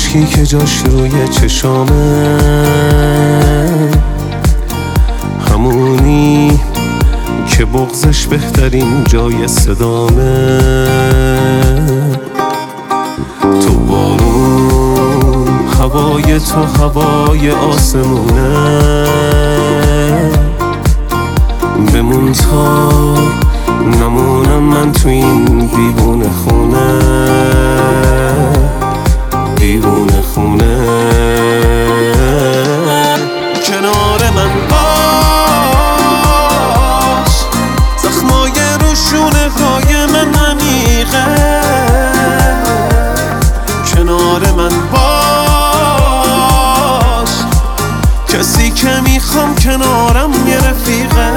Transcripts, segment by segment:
اشکی که جاش روی چشامه، همونی که بغضش بهترین جای صدامه. تو بارون، هوای تو هوای آسمونه، بمون تا نمونم من تو این بیبونه خونه، بیبونه خونه. کنار من باش، زخمای روشونه های من عمیقه. کنار من باش، کسی که میخوام کنارم یه رفیقه.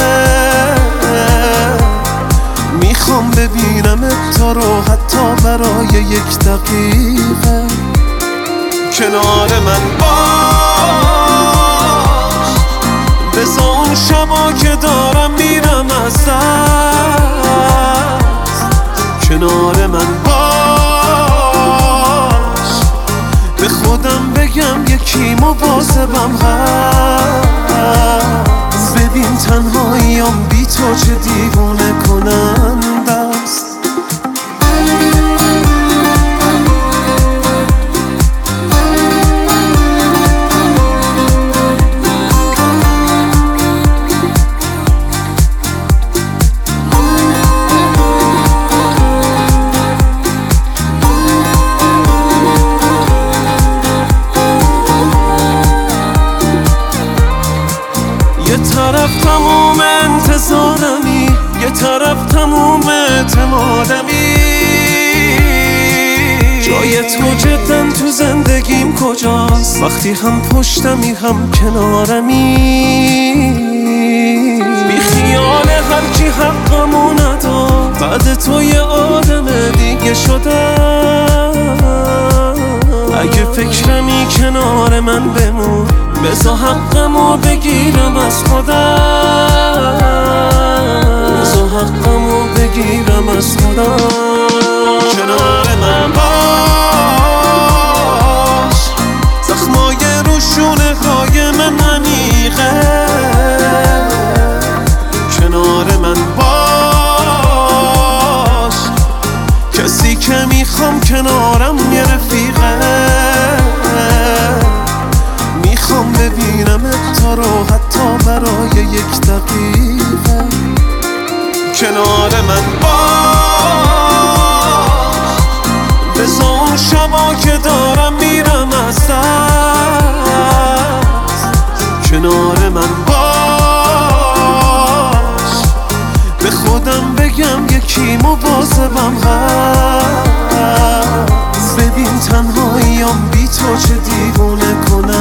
میخوام ببینمت تو رو حتی برای یک دقیقه. کنار من باش، بذار اون شبا که دارم میرم از دست. کنار من باش، به خودم بگم یکی مواظبم هست. ببین تنهاییام بی تو چه دیوونه کننده است. یه طرف تموم انتظارمی، یه طرف تموم اعتمادمی. جای تو جدن تو زندگیم کجاست؟ وقتی هم پشتمی هم کنارمی. بی خیال هر کی حقمو نداد، بعد تو یه آدم دیگه شدم. اگه فکرمی کنار من بمون، بذار حقمو بگیرم از خودم. بذار حقمو بگیرم از خودم. کنار من باش، زخمای روشونه های من عمیقه. کنار من باش، کسی که میخوام کنارم یه رفیقه. میخوام ببینمت تو رو حتی برای یک دقیقه. کنار من باش، بذار اون شبا که دارم میرم از دست. کنار من باش، به خودم بگم یکی مواظبم هست. ببین تنهاییام بی تو چه دیوونه کنم.